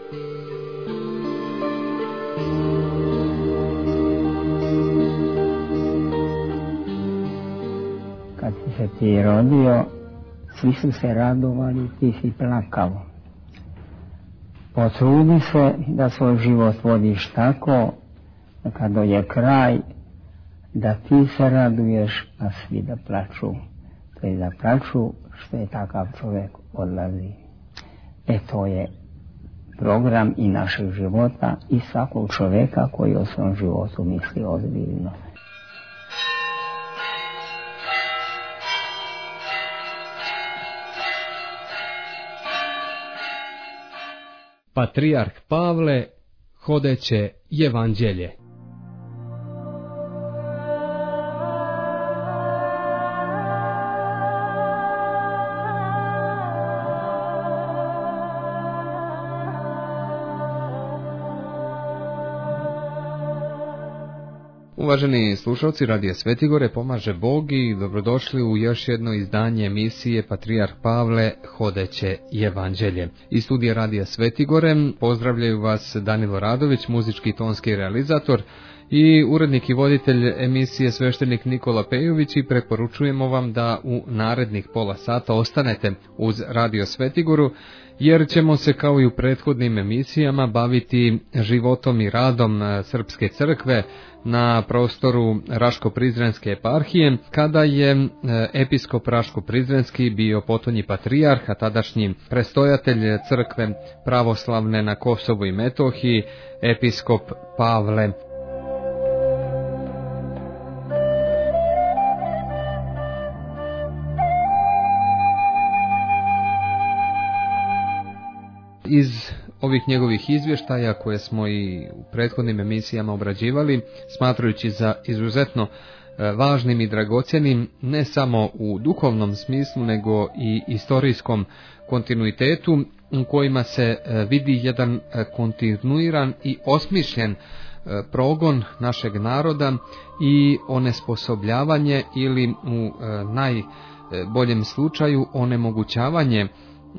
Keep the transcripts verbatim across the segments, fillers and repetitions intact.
Kad si se ti rodio, svi su se radovali, ti si plakao. Potrudi se da svoj život vodiš tako, da kad dođe kraj, da ti se raduješ, a svi da plaču. To je da plaču što je takav čovjek odlazi. E to je program i našeg života i svakog čovjeka koji o svom životu misli ozbiljno. Patrijarh Pavle, hodeće evanđelje. Uvaženi slušalci Radija Svetigore, pomaže Bog i dobrodošli u još jedno izdanje emisije Patrijarh Pavle, hodeće evanđelje. Iz studija Radija Svetigore pozdravljaju vas Danilo Radović, muzički i tonski realizator, i urednik i voditelj emisije sveštenik Nikola Pejović, i preporučujemo vam da u narednih pola sata ostanete uz Radio Svetigoru, jer ćemo se kao i u prethodnim emisijama baviti životom i radom Srpske crkve na prostoru Raško-Prizrenske eparhije, kada je episkop Raško-Prizrenski bio potonji patrijarh, a tadašnji prestojatelj crkve pravoslavne na Kosovu i Metohiji, episkop Pavle. Iz ovih njegovih izvještaja koje smo i u prethodnim emisijama obrađivali, smatrajući za izuzetno važnim i dragocjenim, ne samo u duhovnom smislu, nego i istorijskom kontinuitetu, u kojima se vidi jedan kontinuiran i osmišljen progon našeg naroda i onesposobljavanje ili u najboljem slučaju onemogućavanje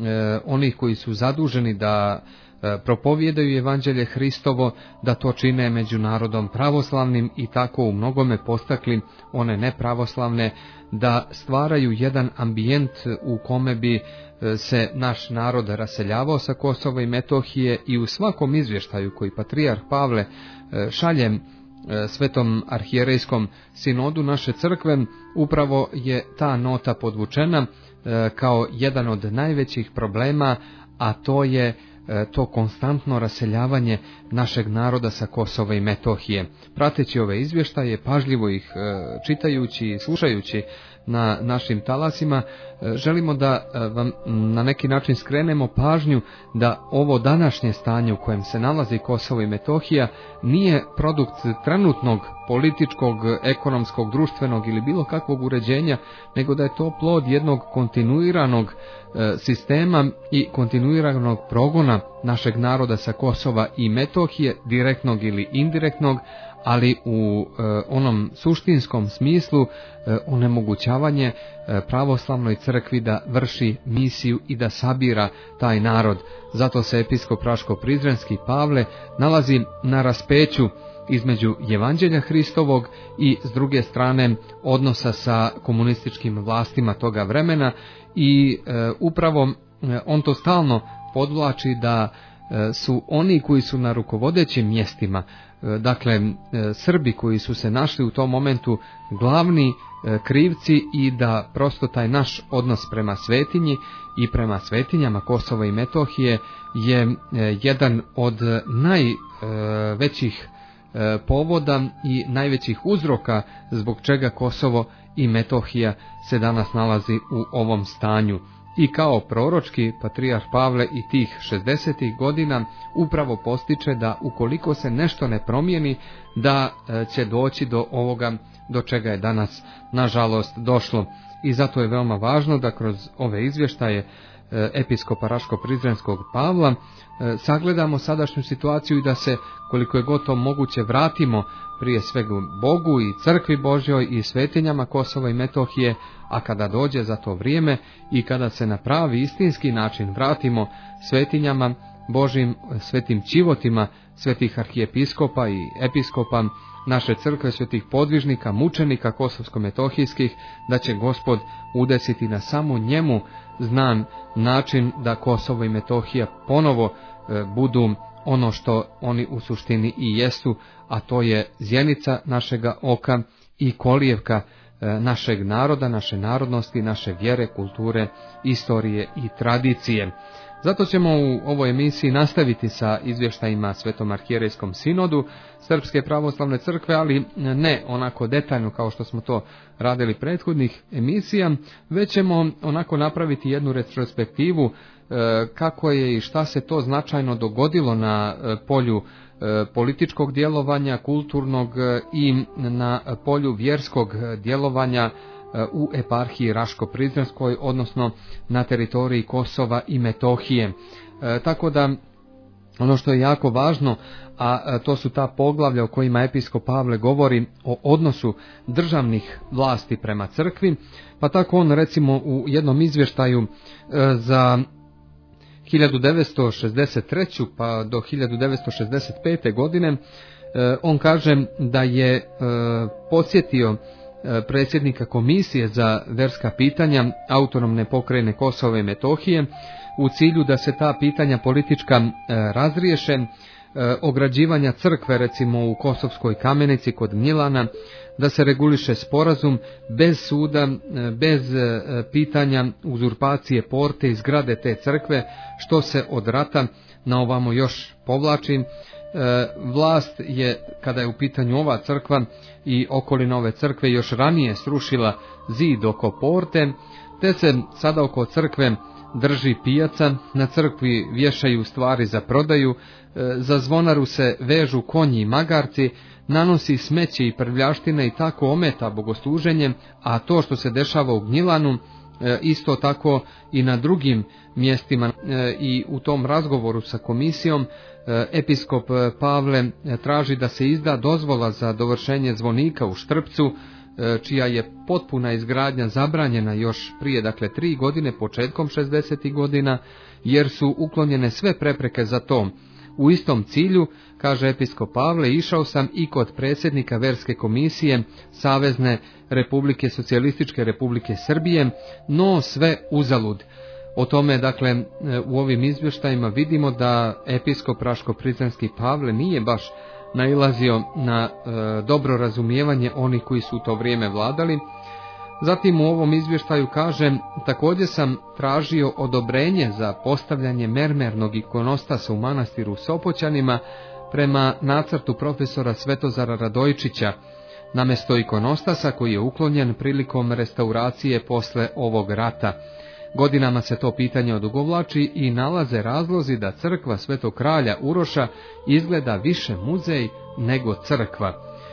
onih koji su zaduženi da propovijedaju evanđelje Hristovo, da to čine među narodom pravoslavnim i tako u mnogome postakli one nepravoslavne da stvaraju jedan ambijent u kome bi se naš narod raseljavao sa Kosova i Metohije. I u svakom izvještaju koji patrijarh Pavle šalje Svetom arhijerejskom sinodu naše crkve, upravo je ta nota podvučena kao jedan od najvećih problema, a to je to konstantno raseljavanje našeg naroda sa Kosova i Metohije. Prateći ove izvještaje, pažljivo ih čitajući i slušajući na našim talasima, želimo da vam na neki način skrenemo pažnju da ovo današnje stanje u kojem se nalazi Kosovo i Metohija nije produkt trenutnog političkog, ekonomskog, društvenog ili bilo kakvog uređenja, nego da je to plod jednog kontinuiranog sistema i kontinuiranog progona našeg naroda sa Kosova i Metohije, direktnog ili indirektnog, ali u e, onom suštinskom smislu e, onemogućavanje e, pravoslavnoj crkvi da vrši misiju i da sabira taj narod. Zato se episkop Raško-Prizrenski Pavle nalazi na raspeću između evanđelja Hristovog i s druge strane odnosa sa komunističkim vlastima toga vremena i e, upravo e, on to stalno podvlači da e, su oni koji su na rukovodećim mjestima, e, dakle e, Srbi koji su se našli u tom momentu glavni e, krivci i da prosto taj naš odnos prema svetinji i prema svetinjama Kosova i Metohije je e, jedan od najvećih e, povoda i najvećih uzroka zbog čega Kosovo i Metohija se danas nalazi u ovom stanju. I kao proročki patrijarh Pavle i tih šezdesetih godina upravo postiče da ukoliko se nešto ne promijeni, da će doći do ovoga do čega je danas nažalost došlo. I zato je veoma važno da kroz ove izvještaje episkopa Raško-Prizrenskog Pavla sagledamo sadašnju situaciju i da se koliko je god to moguće vratimo prije svega Bogu i crkvi Božjoj i svetinjama Kosova i Metohije, a kada dođe za to vrijeme i kada se na pravi istinski način vratimo svetinjama Božim svetim čivotima svetih arhijepiskopa i episkopa naše crkve, svetih podvižnika, mučenika kosovsko-metohijskih, da će Gospod udesiti na samo njemu znan način da Kosovo i Metohija ponovo e, budu ono što oni u suštini i jesu, a to je zjenica našega oka i kolijevka e, našeg naroda, naše narodnosti, naše vjere, kulture, istorije i tradicije. Zato ćemo u ovoj emisiji nastaviti sa izvještajima Svetom arhijerejskom sinodu Srpske pravoslavne crkve, ali ne onako detaljno kao što smo to radili prethodnih emisija, već ćemo onako napraviti jednu retrospektivu kako je i šta se to značajno dogodilo na polju političkog djelovanja, kulturnog i na polju vjerskog djelovanja u eparhiji Raško-Prizrenskoj, odnosno na teritoriji Kosova i Metohije. E, tako da ono što je jako važno, a to su ta poglavlja o kojima episkop Pavle govori o odnosu državnih vlasti prema crkvi, pa tako on recimo u jednom izvještaju e, za hiljadu devetsto šezdeset treće pa do hiljadu devetsto šezdeset pete godine e, on kaže da je e, podsjetio predsjednika Komisije za verska pitanja autonomne pokrajine Kosova i Metohije u cilju da se ta pitanja politička razriješe, ograđivanja crkve recimo u Kosovskoj Kamenici kod Gnjilana, da se reguliše sporazum bez suda, bez pitanja uzurpacije porte i zgrade te crkve, što se od rata na ovamo još povlači. Vlast je, kada je u pitanju ova crkva i okolina ove crkve, još ranije srušila zid oko porte, te se sada oko crkve drži pijaca, na crkvi vješaju stvari za prodaju, za zvonaru se vežu konji i magarci, nanosi smeće i prljaštine i tako ometa bogosluženje, a to što se dešava u Gnjilanu, isto tako i na drugim mjestima. I u tom razgovoru sa komisijom episkop Pavle traži da se izda dozvola za dovršenje zvonika u Štrpcu, čija je potpuna izgradnja zabranjena još prije, dakle, tri godine, početkom šezdesetih godina, jer su uklonjene sve prepreke za to. U istom cilju, kaže episkop Pavle, išao sam i kod predsjednika verske komisije Savezne Republike Socijalističke Republike Srbije, no sve uzalud. O tome, dakle, u ovim izvještajima vidimo da episkop Raško-Prizrenski Pavle nije baš nailazio na e, dobro razumijevanje onih koji su u to vrijeme vladali. Zatim u ovom izvještaju kaže, također sam tražio odobrenje za postavljanje mermernog ikonostasa u manastiru Sopoćanima prema nacrtu profesora Svetozara Radojčića, namjesto ikonostasa koji je uklonjen prilikom restauracije posle ovog rata. Godinama se to pitanje odugovlači i nalaze razlozi da crkva Svetog kralja Uroša izgleda više muzej nego crkva.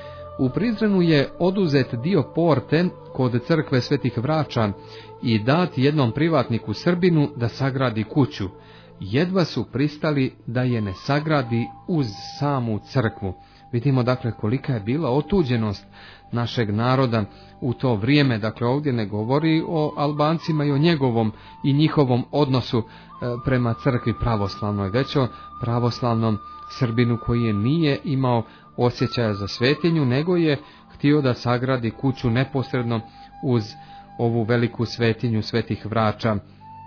U Prizrenu je oduzet dio porte kod crkve Svetih Vraća i dat jednom privatniku Srbinu da sagradi kuću. Jedva su pristali da je ne sagradi uz samu crkvu. Vidimo dakle kolika je bila otuđenost našeg naroda u to vrijeme. Dakle, ovdje ne govori o Albancima i o njegovom i njihovom odnosu prema crkvi pravoslavnoj, već o pravoslavnom Srbinu koji je nije imao osjećaja za svetinju, nego je htio da sagradi kuću neposredno uz ovu veliku svetinju Svetih Vraća.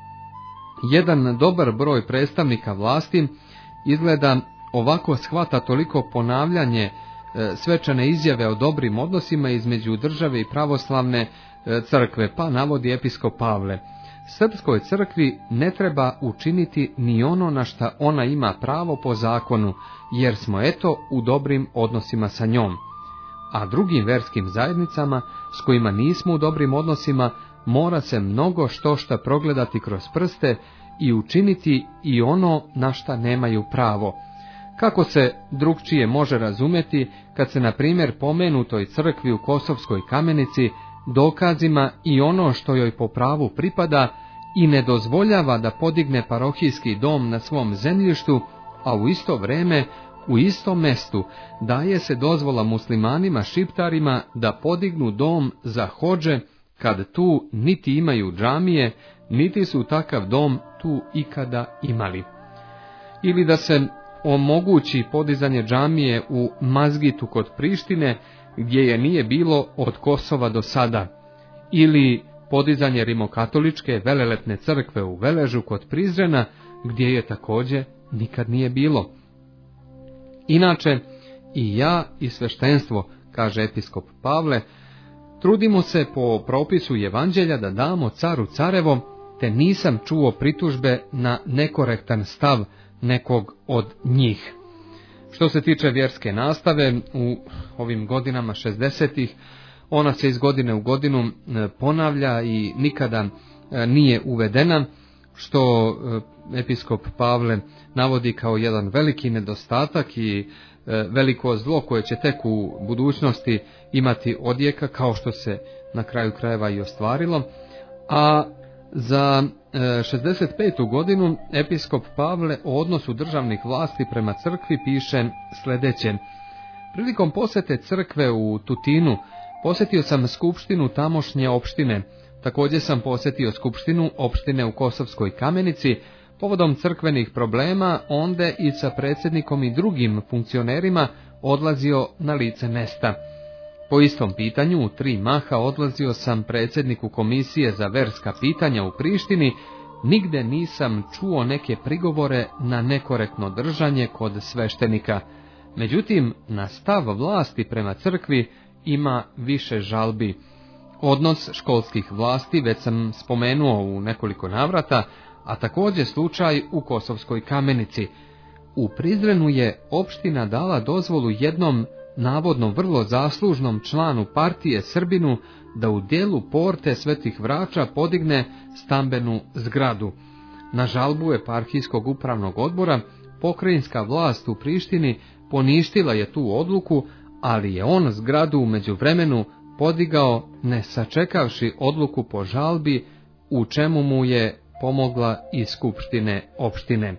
Jedan dobar broj predstavnika vlasti izgleda ovako shvata toliko ponavljanje svečane izjave o dobrim odnosima između države i pravoslavne crkve, pa navodi episkop Pavle. Srpskoj crkvi ne treba učiniti ni ono na šta ona ima pravo po zakonu, jer smo eto u dobrim odnosima sa njom. A drugim verskim zajednicama s kojima nismo u dobrim odnosima mora se mnogo što šta progledati kroz prste i učiniti i ono na šta nemaju pravo. Kako se drugčije može razumjeti kad se na primjer pomenutoj crkvi u Kosovskoj Kamenici dokazima i ono što joj po pravu pripada i ne dozvoljava da podigne parohijski dom na svom zemljištu, a u isto vrijeme u istom mjestu daje se dozvola muslimanima šiptarima da podignu dom za hodže, kad tu niti imaju džamije, niti su takav dom tu ikada imali. ili da se omogući podizanje džamije u Mazgitu kod Prištine, gdje je nije bilo od Kosova do sada, ili podizanje rimokatoličke veleletne crkve u Veležu kod Prizrena, gdje je također nikad nije bilo. Inače, i ja i sveštenstvo, kaže episkop Pavle, trudimo se po propisu Evanđelja da damo caru carevo, te nisam čuo pritužbe na nekorektan stav nekog od njih. Što se tiče vjerske nastave, u ovim godinama šezdesetih, ona se iz godine u godinu ponavlja i nikada nije uvedena, što episkop Pavle navodi kao jedan veliki nedostatak i veliko zlo koje će tek u budućnosti imati odjeka, kao što se na kraju krajeva i ostvarilo. A za šezdeset petu godinu episkop Pavle o odnosu državnih vlasti prema crkvi piše sljedeće: prilikom posjete crkve u Tutinu posjetio sam skupštinu tamošnje opštine, također sam posjetio skupštinu opštine u Kosovskoj Kamenici povodom crkvenih problema, onda i sa predsjednikom i drugim funkcionerima odlazio na lice mesta. Po istom pitanju u tri maha odlazio sam predsjedniku komisije za verska pitanja u Prištini, nigde nisam čuo neke prigovore na nekorektno držanje kod sveštenika. Međutim, na stav vlasti prema crkvi ima više žalbi. Odnos školskih vlasti već sam spomenuo u nekoliko navrata, a također slučaj u Kosovskoj Kamenici. U Prizrenu je opština dala dozvolu jednom navodno vrlo zaslužnom članu partije Srbinu da u dijelu porte Svetih Vrača podigne stambenu zgradu. Na žalbu eparhijskog upravnog odbora pokrajinska vlast u Prištini poništila je tu odluku, ali je on zgradu u međuvremenu podigao ne sačekavši odluku po žalbi, u čemu mu je pomogla i skupštine opštine.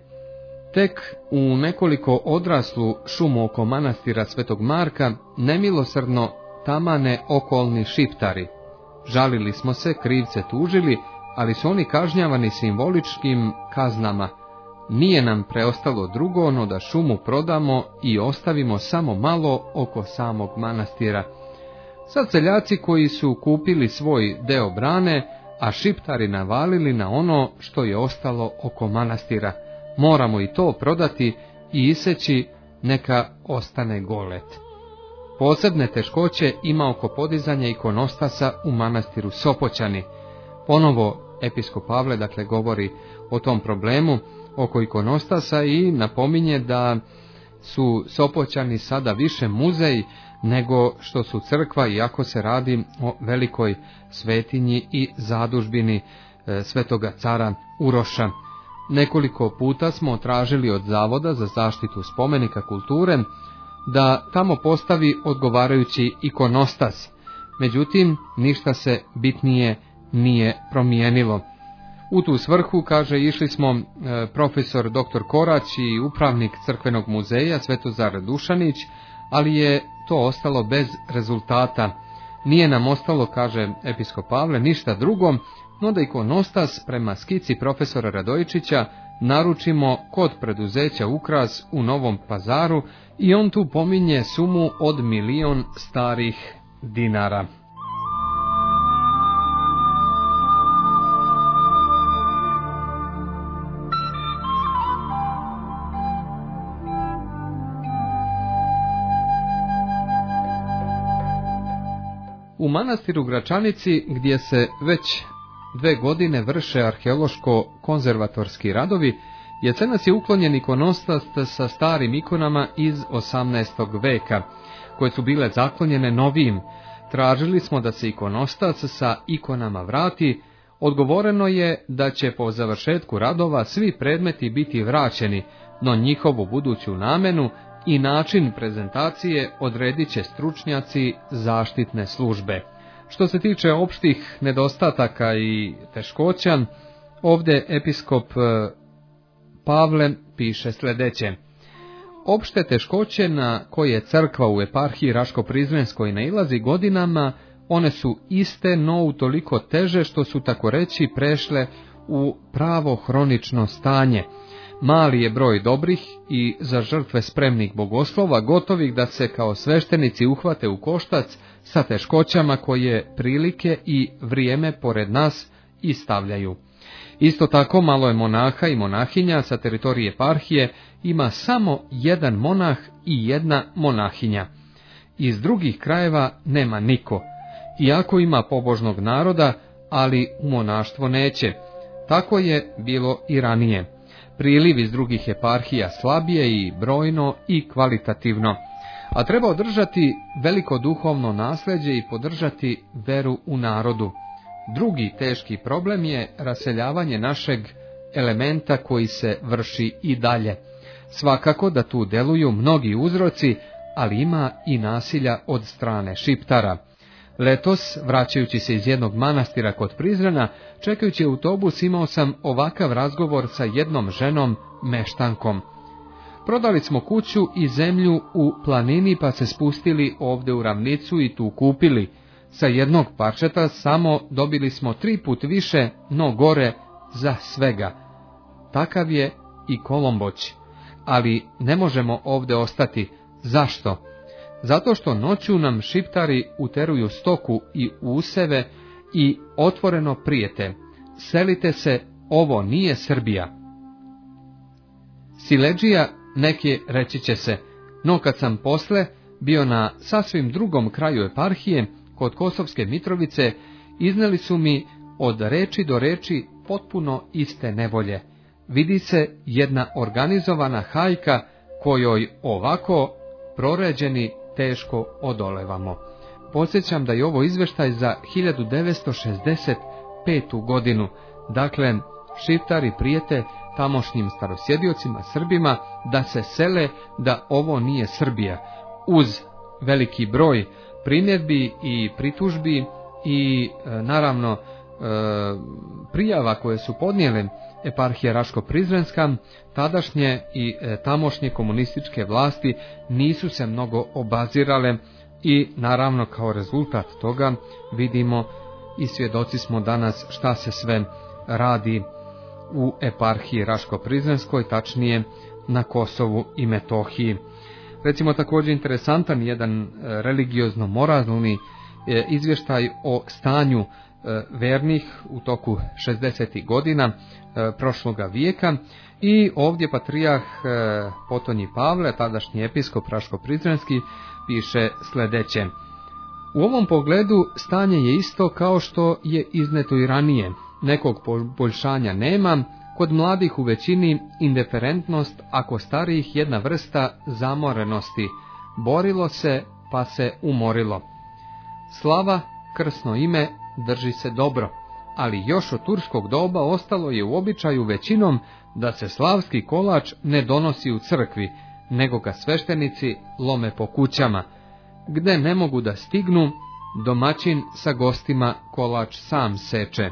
Tek u nekoliko odraslu šumu oko manastira Svetog Marka nemilosrdno tamane okolni šiptari. Žalili smo se, krivce tužili, ali su oni kažnjavani simboličkim kaznama. Nije nam preostalo drugo no da šumu prodamo i ostavimo samo malo oko samog manastira. Sad seljaci koji su kupili svoj deo brane, a šiptari navalili na ono što je ostalo oko manastira. Moramo i to prodati i iseći, neka ostane golet. Posebne teškoće ima oko podizanja ikonostasa u manastiru Sopoćani. Ponovo episkop Pavle dakle govori o tom problemu oko ikonostasa i napominje da su Sopoćani sada više muzej nego što su crkva, iako se radi o velikoj svetinji i zadužbini e, svetoga cara Uroša. Nekoliko puta smo tražili od Zavoda za zaštitu spomenika kulture da tamo postavi odgovarajući ikonostas, međutim ništa se bitnije nije promijenilo. U tu svrhu, kaže, išli smo e, profesor doktor Korać i upravnik crkvenog muzeja Svetozar Dušanić, ali je to ostalo bez rezultata. Nije nam ostalo, kaže episkop Pavle, ništa drugo, no da ikonostas prema skici profesora Radojičića naručimo kod preduzeća Ukras u Novom Pazaru i on tu pominje sumu od milion starih dinara. U manastiru Gračanici, gdje se već dve godine vrše arheološko-konzervatorski radovi, jesenas je uklonjen ikonostas sa starim ikonama iz osamnaestog veka, koje su bile zaklonjene novijim. Tražili smo da se ikonostas sa ikonama vrati, odgovoreno je da će po završetku radova svi predmeti biti vraćeni, no njihovu buduću namenu i način prezentacije odredit će stručnjaci zaštitne službe. Što se tiče opštih nedostataka i teškoća, ovdje episkop Pavle piše sljedeće: opšte teškoće na koje crkva u eparhiji Raško-Prizrenskoj nailazi godinama, one su iste, no utoliko teže što su tako reći prešle u pravo hronično stanje. Mali je broj dobrih i za žrtve spremnih bogoslova, gotovih da se kao sveštenici uhvate u koštac sa teškoćama koje prilike i vrijeme pored nas istavljaju. Isto tako malo je monaha i monahinja sa teritorije eparhije, ima samo jedan monah i jedna monahinja. Iz drugih krajeva nema niko, iako ima pobožnog naroda, ali u monaštvo neće. Tako je bilo i ranije. Priliv iz drugih eparhija slabije i brojno i kvalitativno, a treba održati veliko duhovno nasljeđe i podržati veru u narodu. Drugi teški problem je raseljavanje našeg elementa koji se vrši i dalje. Svakako da tu deluju mnogi uzroci, ali ima i nasilja od strane Šiptara. Letos, vraćajući se iz jednog manastira kod Prizrena, čekajući autobus, imao sam ovakav razgovor sa jednom ženom meštankom. Prodali smo kuću i zemlju u planini pa se spustili ovdje u ravnicu i tu kupili. Sa jednog parčeta samo dobili smo tri put više, no gore za svega. Takav je i Kolomboć. Ali ne možemo ovdje ostati. Zašto? Zato što noću nam Šiptari uteruju stoku i useve i otvoreno prijete. Selite se, ovo nije Srbija. Siledžija neke reći će se, no kad sam posle bio na sasvim drugom kraju eparhije, kod Kosovske Mitrovice, izneli su mi od reči do reči potpuno iste nevolje. Vidi se jedna organizovana hajka kojoj ovako proređeni teško odolevamo. Podsjećam da je ovo izveštaj za hiljadu devetsto šezdeset petu godinu. Dakle, Šiptari prijete tamošnjim starosjediocima Srbima da se sele, da ovo nije Srbija. Uz veliki broj primjedbi i pritužbi i e, naravno e, prijava koje su podnijele eparhija Raško-Prizrenska, tadašnje i e, tamošnje komunističke vlasti nisu se mnogo obazirale i naravno kao rezultat toga vidimo i svjedoci smo danas šta se sve radi u eparhiji Raško-Prizrenskoj, tačnije na Kosovu i Metohiji. Recimo također interesantan jedan religiozno-moralni izvještaj o stanju vernih u toku šezdesetih godina prošloga vijeka i ovdje patrijarh Potonji Pavle, tadašnji episkop Raško-Prizrenski, piše sljedeće. U ovom pogledu stanje je isto kao što je izneto i ranije. Nekog poboljšanja nema, kod mladih u većini indiferentnost, a kod starijih jedna vrsta zamorenosti. Borilo se pa se umorilo. Slava, krsno ime, drži se dobro, ali još od turskog doba ostalo je u običaju većinom da se slavski kolač ne donosi u crkvi, nego ga sveštenici lome po kućama. Gde ne mogu da stignu, domaćin sa gostima kolač sam seče.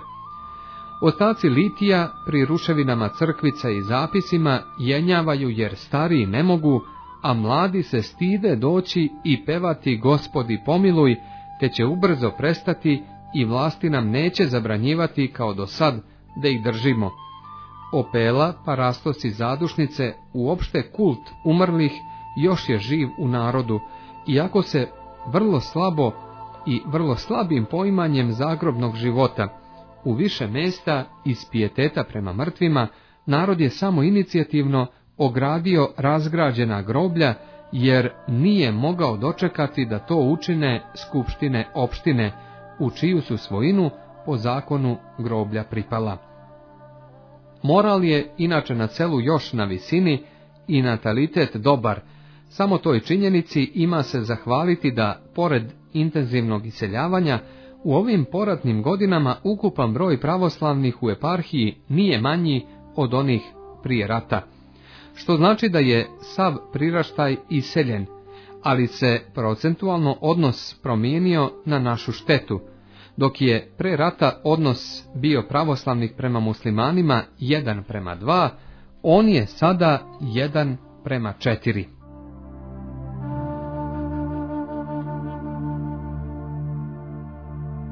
Ostaci litija pri ruševinama crkvica i zapisima jenjavaju jer stariji ne mogu, a mladi se stide doći i pevati Gospodi pomiluj, te će ubrzo prestati i vlasti nam neće zabranjivati kao do sad da ih držimo. Opela, parastos i zadušnice, uopšte kult umrlih još je živ u narodu, iako se vrlo slabo i vrlo slabim poimanjem zagrobnog života. U više mjesta iz pijeteta prema mrtvima narod je samo inicijativno ogradio razgrađena groblja, jer nije mogao dočekati da to učine skupštine opštine, u čiju su svojinu po zakonu groblja pripala. Moral je inače na selu još na visini i natalitet dobar. Samo toj činjenici ima se zahvaliti da, pored intenzivnog iseljavanja, u ovim poratnim godinama ukupan broj pravoslavnih u eparhiji nije manji od onih prije rata. Što znači da je sav priraštaj iseljen, ali se procentualno odnos promijenio na našu štetu. Dok je pre rata odnos bio pravoslavnih prema muslimanima jedan prema dva, on je sada jedan prema četiri.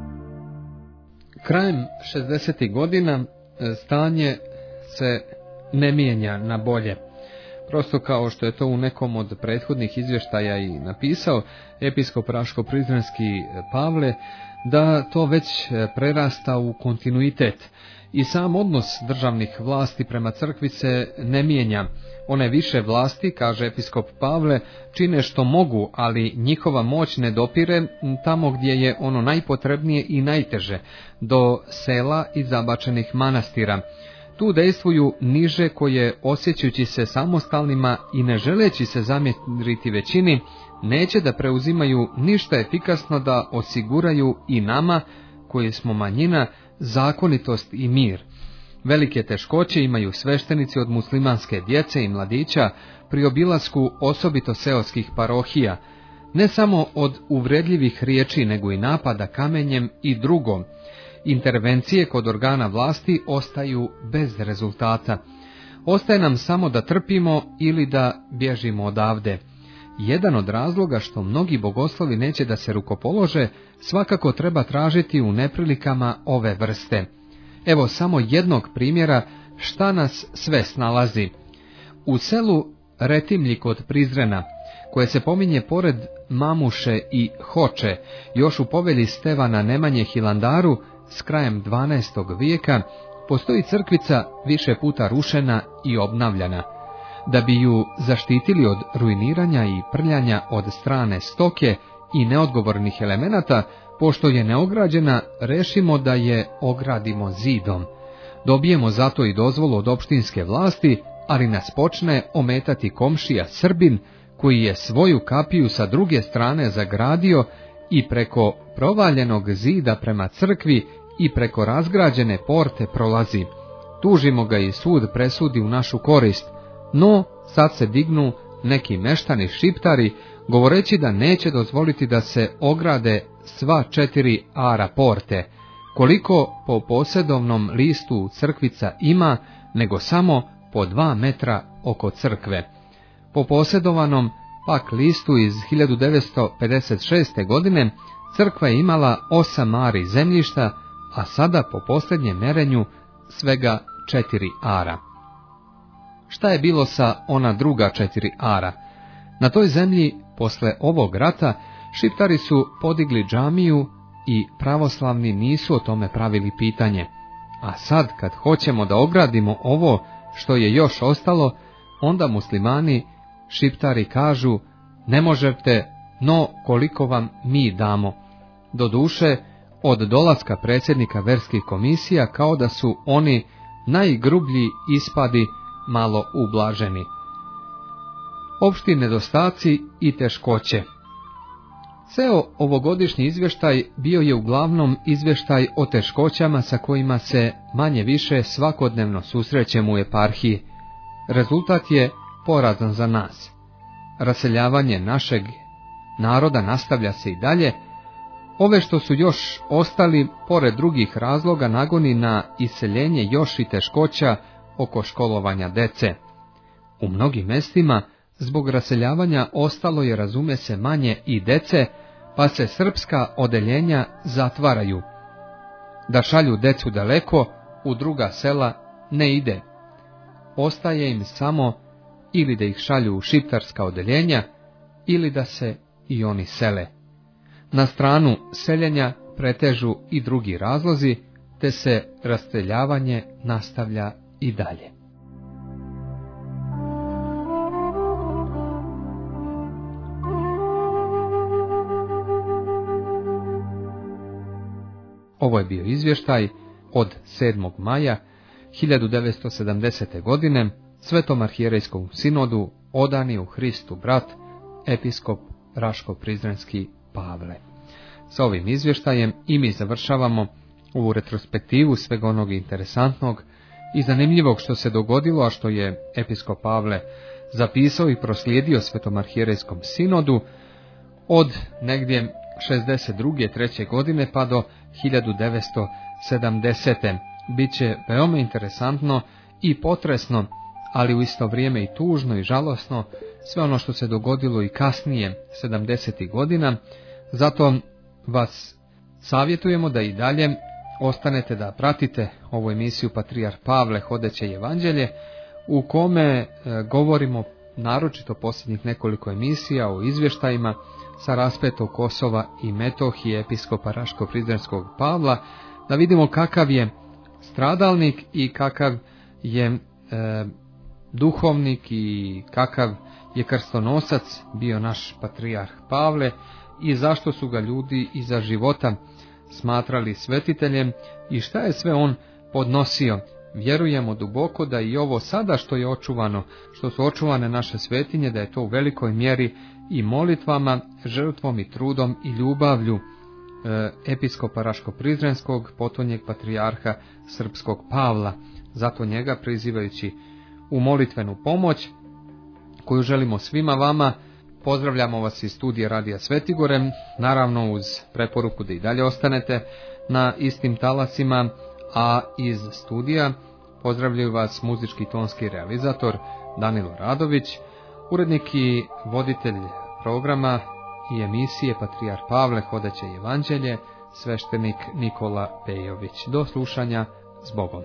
Krajem šezdesetih godina stanje se ne mijenja na bolje. Prosto kao što je to u nekom od prethodnih izvještaja i napisao episkop Raško-Prizrenski Pavle, da to već prerasta u kontinuitet. I sam odnos državnih vlasti prema crkvi se ne mijenja. One više vlasti, kaže episkop Pavle, čine što mogu, ali njihova moć ne dopire tamo gdje je ono najpotrebnije i najteže, do sela i zabačenih manastira. Tu dejstvuju niže koje, osjećajući se samostalnima i ne želeći se zamjeriti većini, neće da preuzimaju ništa efikasno da osiguraju i nama, koji smo manjina, zakonitost i mir. Velike teškoće imaju sveštenici od muslimanske djece i mladića pri obilasku osobito seoskih parohija, ne samo od uvredljivih riječi, nego i napada kamenjem i drugom. Intervencije kod organa vlasti ostaju bez rezultata. Ostaje nam samo da trpimo ili da bježimo odavde. Jedan od razloga što mnogi bogoslovi neće da se rukopolože, svakako treba tražiti u neprilikama ove vrste. Evo samo jednog primjera šta nas sve snalazi. U selu Retimlji kod Prizrena, koje se pominje pored Mamuše i Hoče, još u povelji Stevana Nemanje Hilandaru, s krajem dvanaestog vijeka, postoji crkvica više puta rušena i obnavljana. Da bi ju zaštitili od ruiniranja i prljanja od strane stoke i neodgovornih elemenata, pošto je neograđena, rešimo da je ogradimo zidom. Dobijemo zato i dozvolu od opštinske vlasti, ali nas počne ometati komšija Srbin, koji je svoju kapiju sa druge strane zagradio i preko provaljenog zida prema crkvi i preko razgrađene porte prolazi. Tužimo ga i sud presudi u našu korist, no sad se dignu neki meštani šiptari, govoreći da neće dozvoliti da se ograde sva četiri ara porte, koliko po posjedovnom listu crkvica ima, nego samo po dva metra oko crkve. Po posjedovanom pak listu iz hiljadu devetsto pedeset šeste. godine crkva je imala osam ari zemljišta, a sada po posljednjem merenju svega četiri ara. Šta je bilo sa ona druga četiri ara? Na toj zemlji, posle ovog rata, šiptari su podigli džamiju i pravoslavni nisu o tome pravili pitanje. A sad, kad hoćemo da ogradimo ovo što je još ostalo, onda muslimani, šiptari kažu, ne možete, no koliko vam mi damo. Doduše, od dolaska predsjednika verskih komisija, kao da su oni najgrublji ispadi malo ublaženi. Opšti nedostaci i teškoće. Ceo ovogodišnji izvještaj bio je uglavnom izvještaj o teškoćama sa kojima se manje više svakodnevno susrećemo u eparhiji. Rezultat je porazan za nas. Raseljavanje našeg naroda nastavlja se i dalje. Ove što su još ostali, pored drugih razloga, nagoni na iseljenje još i teškoća oko školovanja dece. U mnogim mestima zbog raseljavanja ostalo je, razume se, manje i dece, pa se srpska odeljenja zatvaraju. Da šalju decu daleko, u druga sela ne ide. Ostaje im samo ili da ih šalju u šiptarska odeljenja, ili da se i oni sele. Na stranu seljenja pretežu i drugi razlozi, te se raseljavanje nastavlja i dalje. Ovo je bio izvještaj od sedmog maja hiljadu devetsto sedamdesete. godine Svetom arhijerejskom sinodu Odani u Hristu brat, episkop Raško-Prizrenski Pavle. Sa ovim izvještajem i mi završavamo ovu retrospektivu svega onog interesantnog i zanimljivog što se dogodilo, a što je episkop Pavle zapisao i proslijedio Svetom arhijerejskom sinodu od negdje šezdeset druge treće godine pa do hiljadu devetsto sedamdesete. Biće veoma interesantno i potresno, ali u isto vrijeme i tužno i žalosno sve ono što se dogodilo i kasnije sedamdesetih godina. Zato vas savjetujemo da i dalje ostanete da pratite ovu emisiju Patrijarh Pavle, hodeće evanđelje, u kome govorimo naročito posljednjih nekoliko emisija o izvještajima sa raspetog Kosova i Metohije episkopa Raško-Prizrenskog Pavla, da vidimo kakav je stradalnik i kakav je e, duhovnik i kakav je krstonosac bio naš patrijarh Pavle i zašto su ga ljudi iza života smatrali svetiteljem i šta je sve on podnosio. Vjerujemo duboko da i ovo sada što je očuvano, što su očuvane naše svetinje, da je to u velikoj mjeri i molitvama, žrtvom i trudom i ljubavlju e, episkopa Raško-Prizrenskog, potonjeg patrijarha srpskog Pavla. Zato njega prizivajući u molitvenu pomoć koju želimo svima vama. Pozdravljamo vas iz studija Radija Svetigorem, naravno uz preporuku da i dalje ostanete na istim talasima, a iz studija pozdravljaju vas muzički tonski realizator Danilo Radović, urednik i voditelj programa i emisije Patrijarh Pavle hodaće evanđelje, sveštenik Nikola Pejović. Do slušanja, s Bogom.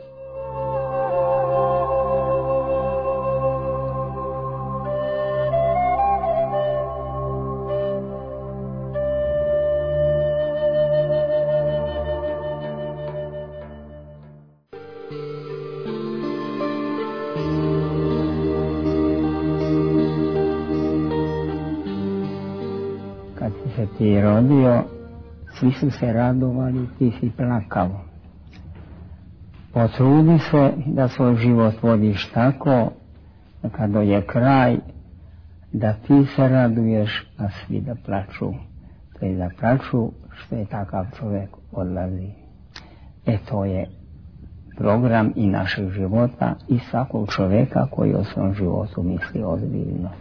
Ti rodio, svi su se radovali, ti si plakao. Potrudi se da svoj život vodiš tako, da kad dođe kraj, da ti se raduješ, a svi da plaču. To je da plaču što je takav čovjek odlazi. E to je program i našeg života i svakog čovjeka koji o svom životu misli ozbiljno.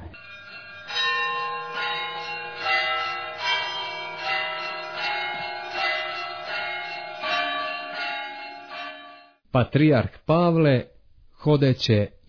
Patrijarh Pavle hodeće